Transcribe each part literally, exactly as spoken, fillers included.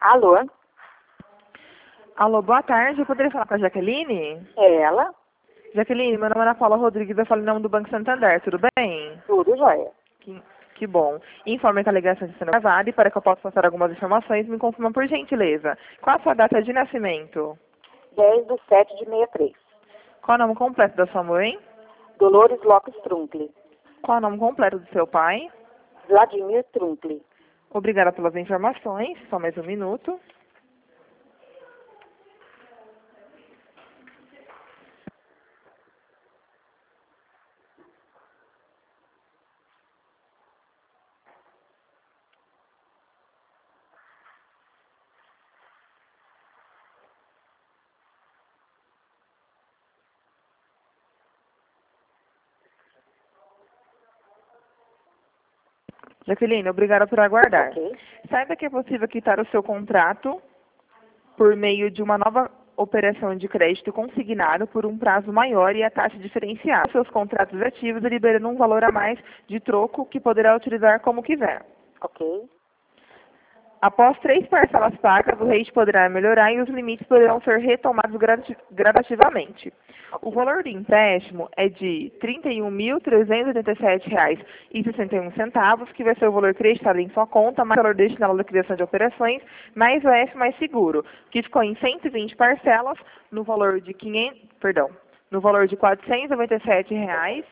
Alô? Alô, boa tarde. Eu poderia falar com a Jaqueline? É ela? Jaqueline, meu nome é Ana Paula Rodrigues, eu falo em nome do Banco Santander, tudo bem? Tudo jóia. Que, que bom. Informe que a ligação está sendo gravada e para que eu possa passar algumas informações, me confirma por gentileza. Qual a sua data de nascimento? dez de sete de sessenta e três. Qual o nome completo da sua mãe? Dolores Lopes Trunkle. Qual o nome completo do seu pai? Vladimir Trunkle. Obrigada pelas informações. Só mais um minuto. Jaqueline, obrigada por aguardar. Ok. Saiba que é possível quitar o seu contrato por meio de uma nova operação de crédito consignado por um prazo maior e a taxa diferenciada. Seus contratos ativos liberando um valor a mais de troco que poderá utilizar como quiser. Ok. Após três parcelas pagas, o rate poderá melhorar e os limites poderão ser retomados gradu- gradativamente. O valor do empréstimo é de trinta e um mil trezentos e oitenta e sete reais e sessenta e um centavos, que vai ser o valor creditado em sua conta, mais o valor destinado à liquidação de operações, mais o F mais seguro, que ficou em cento e vinte parcelas, no valor de quinhentos, perdão, no valor de quatrocentos e noventa e sete reais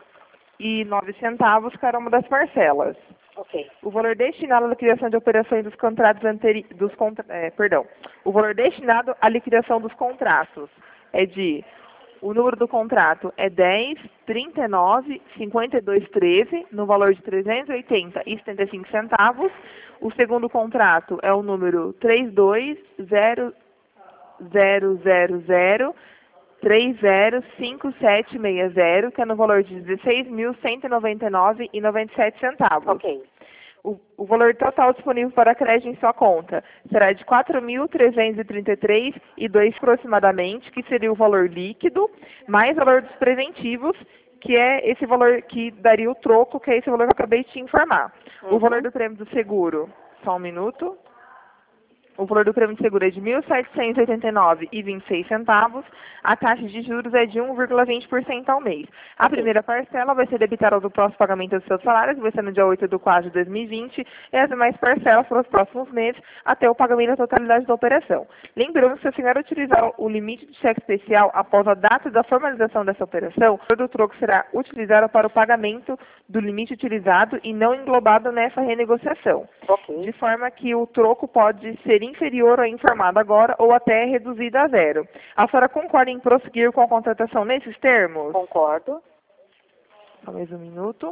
e nove centavos cada uma das parcelas. Ok. O valor destinado à liquidação de operações dos contratos anteri dos contra é, perdão. O valor destinado à liquidação dos contratos é de o número do contrato é dez, trinta e nove, cinquenta e dois, treze, no valor de trezentos e oitenta e setenta e cinco centavos. O segundo contrato é o número trinta e dois, zero zero zero zero, três zero cinco sete seis zero, que é no valor de dezesseis mil cento e noventa e nove reais e noventa e sete centavos. Ok. O, o valor total disponível para crédito em sua conta será de quatro mil trezentos e trinta e três reais e dois centavos aproximadamente, que seria o valor líquido, mais o valor dos preventivos, que é esse valor que daria o troco, que é esse valor que eu acabei de te informar. Uhum. O valor do prêmio do seguro, só um minuto. O valor do prêmio de seguro é de mil setecentos e oitenta e nove reais e vinte e seis centavos. A taxa de juros é de um vírgula vinte por cento ao mês. A Ok. primeira parcela vai ser debitada do próximo pagamento do seu salário, que vai ser no dia oito de quatro de dois mil e vinte, e as demais parcelas para os próximos meses, até o pagamento da totalidade da operação. Lembrando que se a senhora utilizar o limite de cheque especial após a data da formalização dessa operação, todo o troco será utilizado para o pagamento do limite utilizado e não englobado nessa renegociação. Ok. De forma que o troco pode ser inferior ao informado agora ou até reduzido a zero. A senhora concorda em prosseguir com a contratação nesses termos? Concordo. Só mais um minuto.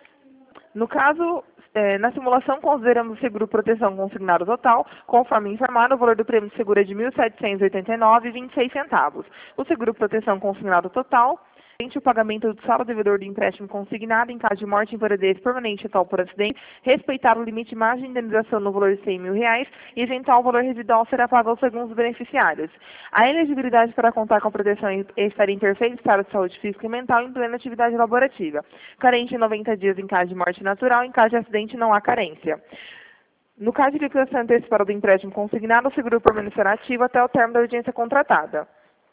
No caso, eh, na simulação, consideramos o seguro proteção consignado total, conforme informado, o valor do prêmio de seguro é de mil setecentos e oitenta e nove reais e vinte e seis centavos. O seguro proteção consignado total, o pagamento do saldo devedor do empréstimo consignado em caso de morte, invalidez permanente total por acidente, respeitar o limite máximo de indenização no valor de cem mil reais e isentar o valor residual será pago aos segundos beneficiários. A elegibilidade para contar com a proteção é estar em perfeito estado de saúde física e mental em plena atividade laborativa. Carente em noventa dias em caso de morte natural, em caso de acidente não há carência. No caso de liquidação antecipada do empréstimo consignado, o seguro permanecerá ativo até o término da audiência contratada.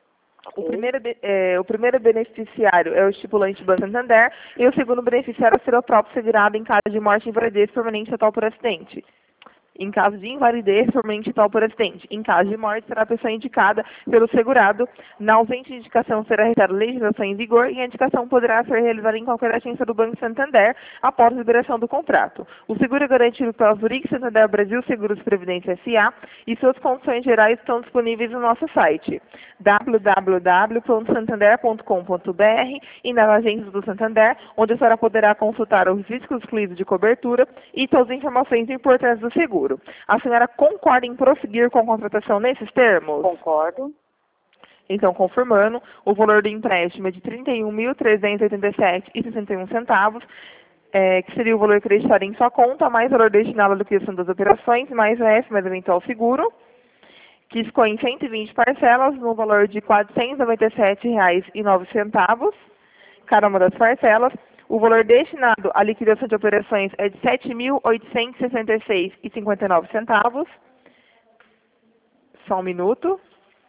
O primeiro, é, o primeiro beneficiário é o estipulante Banco Santander e o segundo beneficiário será o próprio segurado em caso de morte, invalidez permanente total por acidente. Em caso de invalidez permanente total por acidente. Em caso de morte, será a pessoa indicada pelo segurado. Na ausência de indicação, será realizada legislação em vigor e a indicação poderá ser realizada em qualquer agência do Banco Santander após a liberação do contrato. O seguro é garantido pela Zurich Santander Brasil Seguros Previdência S A e suas condições gerais estão disponíveis no nosso site w w w ponto santander ponto com ponto b r e nas agências do Santander, onde a senhora poderá consultar os riscos exclusivos de cobertura e todas as informações importantes do seguro. A senhora concorda em prosseguir com a contratação nesses termos? Concordo. Então, confirmando, o valor do empréstimo é de trinta e um mil trezentos e oitenta e sete reais e sessenta e um centavos, é, que seria o valor creditado em sua conta, mais o valor destinado à liquidação das operações, mais o F, mais eventual seguro, que ficou em cento e vinte parcelas, no valor de quatrocentos e noventa e sete reais e nove centavos, cada uma das parcelas. O valor destinado à liquidação de operações é de sete mil oitocentos e sessenta e seis reais e cinquenta e nove centavos. Só um minuto.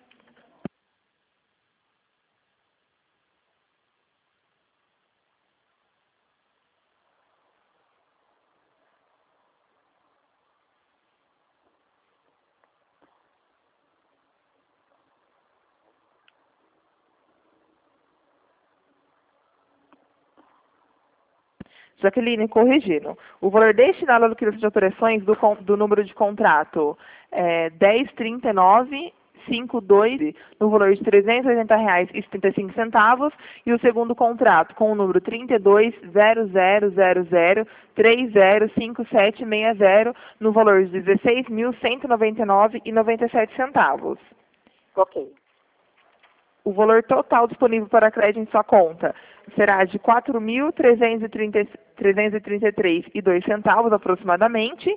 Jaqueline, corrigindo. O valor destinado à liquidação de operações do, do número de contrato é dez trinta e nove cinquenta e dois, no valor de trezentos e oitenta reais e setenta e cinco centavos, e o segundo contrato com o número trinta e dois zero zero zero zero três zero cinco sete seis zero, no valor de dezesseis mil cento e noventa e nove reais e noventa e sete centavos. Ok. O valor total disponível para crédito em sua conta será de quatro mil trezentos e trinta e três reais e dois centavos aproximadamente.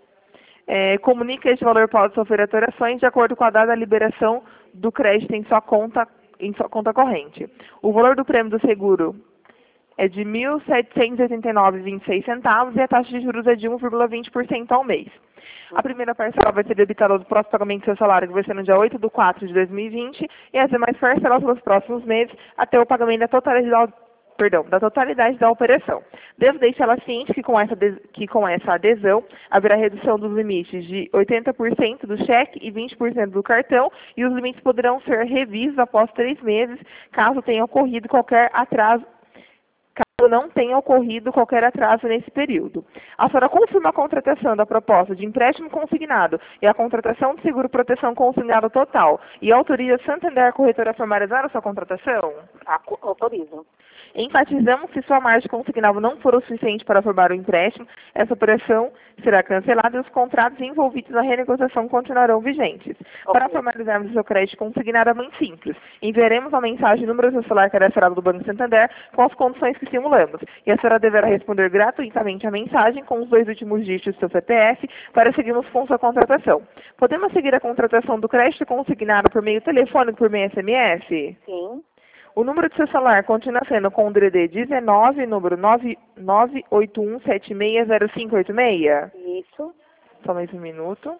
É, comunique que este valor pode sofrer alterações de acordo com a data da liberação do crédito em sua conta, em sua conta corrente. O valor do prêmio do seguro é de mil setecentos e oitenta e nove reais e vinte e seis centavos e a taxa de juros é de um vírgula vinte por cento ao mês. A primeira parcela vai ser debitada do próximo pagamento do seu salário, que vai ser no dia oito de quatro de dois mil e vinte, e as demais parcelas pelos próximos meses até o pagamento da totalidade, perdão, da totalidade da operação. Devo deixá-la ciente que com, essa, que com essa adesão haverá redução dos limites de oitenta por cento do cheque e vinte por cento do cartão, e os limites poderão ser revistos após três meses, caso tenha ocorrido qualquer atraso caso não tenha ocorrido qualquer atraso nesse período. A senhora confirma a contratação da proposta de empréstimo consignado e a contratação de seguro-proteção consignado total e autoriza a Santander Corretora a formalizar a sua contratação? Autorizo. Enfatizamos que se sua margem consignada não for o suficiente para formar o empréstimo, essa operação será cancelada e os contratos envolvidos na renegociação continuarão vigentes. Okay. Para formalizarmos o seu crédito consignado é muito simples. Enviaremos uma mensagem no número do celular cadastrado do Banco Santander com as condições que simulamos. E a senhora deverá responder gratuitamente a mensagem com os dois últimos dígitos do seu C P F para seguirmos com sua contratação. Podemos seguir a contratação do crédito consignado por meio telefônico por meio S M S? Sim. O número do seu celular continua sendo com o D D D dezenove, número nove nove oito um sete seis zero cinco oito seis? Isso. Só mais um minuto.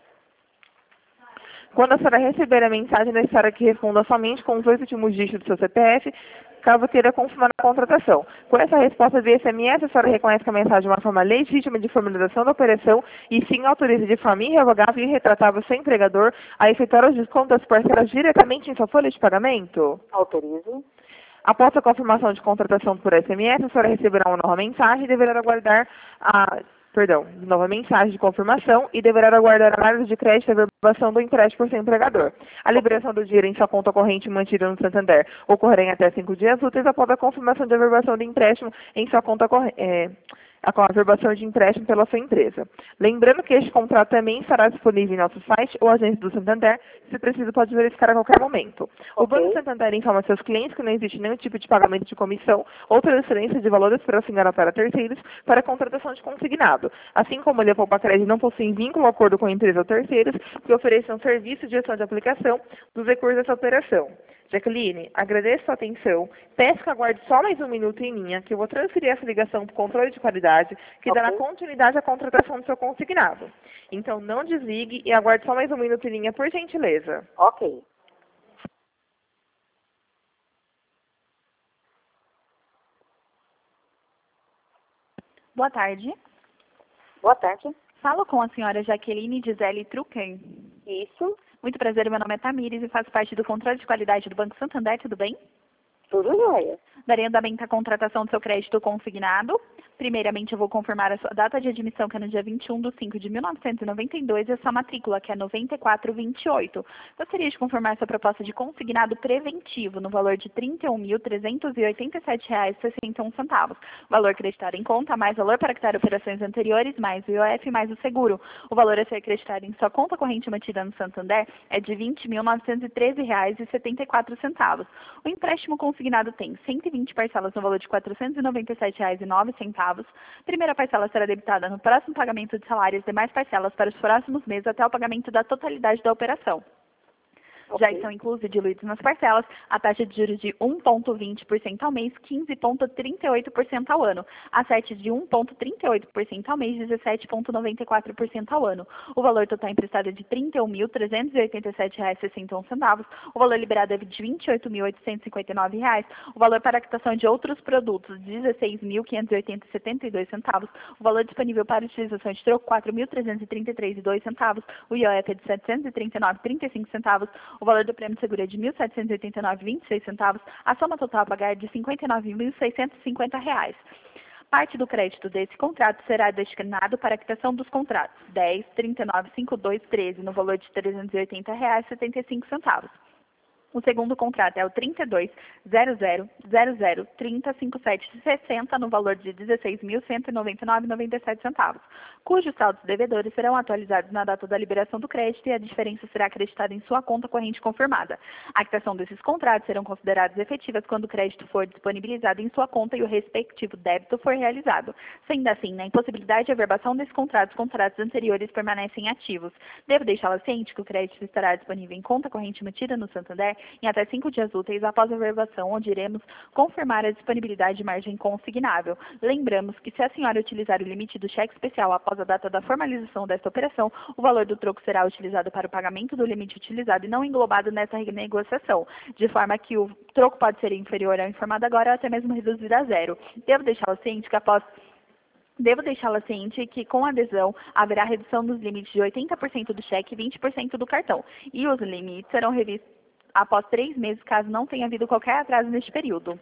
Quando a senhora receber a mensagem, é necessário que responda somente com os dois últimos dígitos do seu C P F, caso queira confirmar a contratação. Com essa resposta via S M S, a senhora reconhece que a mensagem é uma forma legítima de formalização da operação e sim autoriza de forma irrevogável e irretratável seu empregador a efetuar os descontos das parcelas diretamente em sua folha de pagamento? Autorizo. Após a confirmação de contratação por S M S, a senhora receberá uma nova mensagem e deverá aguardar a... Perdão, nova mensagem de confirmação e deverá aguardar a análise de crédito e a verbação do empréstimo por seu empregador. A liberação do dinheiro em sua conta corrente mantida no Santander ocorrerá em até cinco dias úteis após a confirmação de averbação de empréstimo em sua conta corrente. É, com a averbação de empréstimo pela sua empresa. Lembrando que este contrato também estará disponível em nosso site ou agência do Santander, se preciso pode verificar a qualquer momento. O Okay. Banco Santander informa seus clientes que não existe nenhum tipo de pagamento de comissão ou transferência de valores para assinar para terceiros para a contratação de consignado. Assim como ele poupa crédito não possui vínculo ou acordo com a empresa ou terceiros que ofereçam serviço de gestão de aplicação dos recursos dessa operação. Jaqueline, agradeço a sua atenção. Peço que aguarde só mais um minuto em linha, que eu vou transferir essa ligação para o controle de qualidade, que Okay. dará continuidade à contratação do seu consignado. Então, não desligue e aguarde só mais um minuto em linha, por gentileza. Ok. Boa tarde. Boa tarde. Falo com a senhora Jaqueline Gisele Trucken. Isso. Muito prazer, meu nome é Tamires e faço parte do controle de qualidade do Banco Santander, tudo bem? Tudo jóia. Darei andamento à contratação do seu crédito consignado. Primeiramente, eu vou confirmar a sua data de admissão, que é no dia vinte e um de cinco de mil novecentos e noventa e dois, e a sua matrícula, que é noventa e quatro vinte e oito. Gostaria de confirmar sua proposta de consignado preventivo, no valor de trinta e um mil trezentos e oitenta e sete reais e sessenta e um centavos. Valor acreditado em conta, mais valor para quitar operações anteriores, mais o I O F, mais o seguro. O valor a ser acreditado em sua conta corrente mantida no Santander é de vinte mil novecentos e treze reais e setenta e quatro centavos. O empréstimo consignado tem cento e vinte parcelas no valor de quatrocentos e noventa e sete reais e nove centavos. Primeira parcela será debitada no próximo pagamento de salário e as demais parcelas para os próximos meses até o pagamento da totalidade da operação. Já Ok. estão inclusos e diluídos nas parcelas a taxa de juros de um vírgula vinte por cento ao mês, quinze vírgula trinta e oito por cento ao ano. A sete de um vírgula trinta e oito por cento ao mês, dezessete vírgula noventa e quatro por cento ao ano. O valor total emprestado é de trinta e um mil, trezentos e oitenta e sete reais e sessenta e um centavos. O valor liberado é de vinte e oito mil, oitocentos e cinquenta e nove reais. O valor para a quitação de outros produtos, dezesseis mil, quinhentos e oitenta reais e setenta e dois centavos. O valor disponível para utilização de troco, quatro mil, trezentos e trinta e três reais e dois centavos. O I O F é de setecentos e trinta e nove reais e trinta e cinco centavos. O valor do prêmio de seguro é de mil, setecentos e oitenta e nove reais e vinte e seis centavos. A soma total a pagar é de cinquenta e nove mil, seiscentos e cinquenta reais. Parte do crédito desse contrato será destinado para a quitação dos contratos dez, trinta e nove, cinquenta e dois, treze, no valor de trezentos e oitenta reais e setenta e cinco centavos. O segundo contrato é o trinta e dois, zero zero, zero zero, trinta, cinquenta e sete, sessenta, no valor de dezesseis mil, cento e noventa e nove reais e noventa e sete centavos, cujos saldos devedores serão atualizados na data da liberação do crédito e a diferença será acreditada em sua conta corrente confirmada. A quitação desses contratos serão consideradas efetivas quando o crédito for disponibilizado em sua conta e o respectivo débito for realizado. Sendo assim, na impossibilidade de averbação desses contratos, os contratos anteriores permanecem ativos. Devo deixá-la ciente que o crédito estará disponível em conta corrente mantida no Santander em até cinco dias úteis após a averbação, onde iremos confirmar a disponibilidade de margem consignável. Lembramos que se a senhora utilizar o limite do cheque especial após a data da formalização desta operação, o valor do troco será utilizado para o pagamento do limite utilizado e não englobado nessa renegociação, de forma que o troco pode ser inferior ao informado agora ou até mesmo reduzido a zero. Devo deixá-la ciente que após Devo deixá-la ciente que, com a adesão, haverá redução dos limites de oitenta por cento do cheque e vinte por cento do cartão, e os limites serão revistos após três meses, caso não tenha havido qualquer atraso neste período.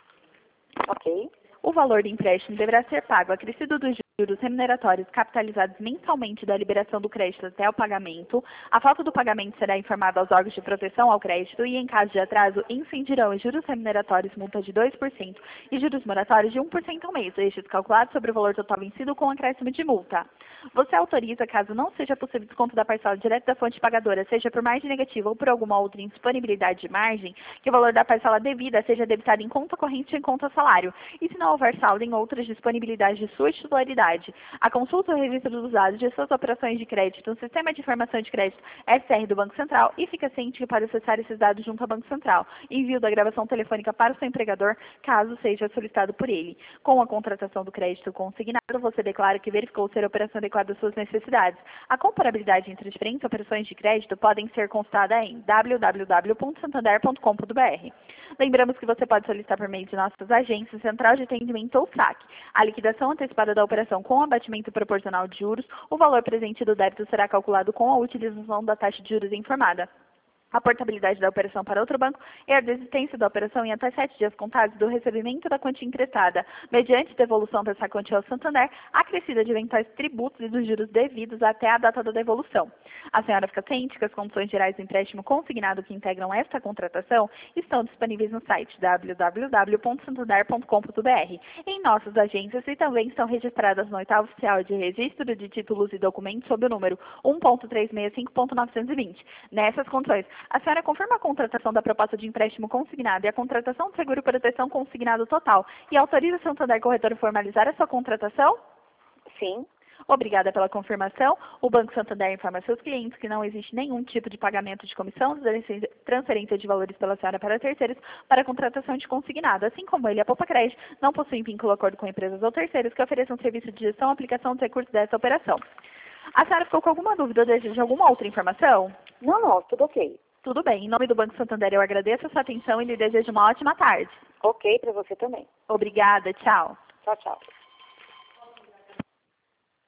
Ok. O valor do empréstimo deverá ser pago acrescido dos juros remuneratórios capitalizados mensalmente da liberação do crédito até o pagamento. A falta do pagamento será informada aos órgãos de proteção ao crédito e, em caso de atraso, incidirão os juros remuneratórios multa de dois por cento e juros moratórios de um por cento ao mês, estes calculados sobre o valor total vencido com acréscimo de multa. Você autoriza, caso não seja possível desconto da parcela direta da fonte pagadora, seja por margem negativa ou por alguma outra indisponibilidade de margem, que o valor da parcela devida seja debitado em conta corrente ou em conta salário, e se não houver saldo em outras disponibilidades de sua titularidade. A consulta ou registro dos dados de suas operações de crédito no Sistema de Informação de Crédito S R do Banco Central e fica ciente que pode acessar esses dados junto ao Banco Central. Envio da gravação telefônica para o seu empregador, caso seja solicitado por ele. Com a contratação do crédito consignado, você declara que verificou ser a operação adequada às suas necessidades. A comparabilidade entre as diferentes operações de crédito podem ser consultada em w w w ponto santander ponto com ponto b r. Lembramos que você pode solicitar por meio de nossas agências, Central de Atendimento ou S A C. A liquidação antecipada da operação com abatimento proporcional de juros, o valor presente do débito será calculado com a utilização da taxa de juros informada. A portabilidade da operação para outro banco é a desistência da operação em até sete dias contados do recebimento da quantia emprestada, mediante devolução dessa quantia ao Santander, acrescida de eventuais tributos e dos juros devidos até a data da devolução. A senhora fica ciente que as condições gerais do empréstimo consignado que integram esta contratação estão disponíveis no site w w w ponto santander ponto com ponto b r, em nossas agências e também estão registradas no oitavo oficial de registro de títulos e documentos sob o número um ponto trezentos e sessenta e cinco ponto novecentos e vinte. Nessas condições, a senhora confirma a contratação da proposta de empréstimo consignado e a contratação de seguro proteção consignado total e autoriza o Santander Corretor a formalizar a sua contratação? Sim. Obrigada pela confirmação. O Banco Santander informa seus clientes que não existe nenhum tipo de pagamento de comissão, transferência de valores pela senhora para terceiros para a contratação de consignado. Assim como ele, a Poupa Crédito não possui vínculo ou acordo com empresas ou terceiros que ofereçam serviço de gestão e aplicação dos recursos dessa operação. A senhora ficou com alguma dúvida ou deseja alguma outra informação? Não, não, tudo ok. Tudo bem. Em nome do Banco Santander, eu agradeço a sua atenção e lhe desejo uma ótima tarde. Ok para você também. Obrigada. Tchau. Tchau, tchau.